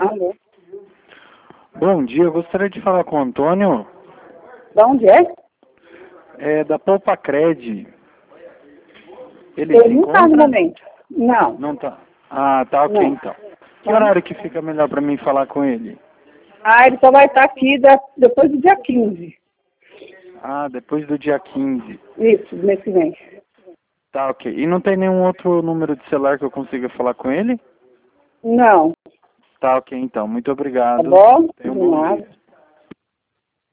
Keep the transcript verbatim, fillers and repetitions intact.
Alô? Bom dia, eu gostaria de falar com o Antônio. Da onde é? É da Poupa Cred. Ele, Ele se não está encontra? no momento. Não. Não tá. Ah, tá ok Não. então. Que Tá. horário que fica melhor para mim falar com ele? Ah, ele só vai estar aqui da- depois do dia quinze. Ah, depois do dia quinze. Isso, do mês que vem. Tá ok. E não tem nenhum outro número de celular que eu consiga falar com ele? Não. Tá ok então. Muito Tá obrigado. bom? Tenha um De bom nada. dia.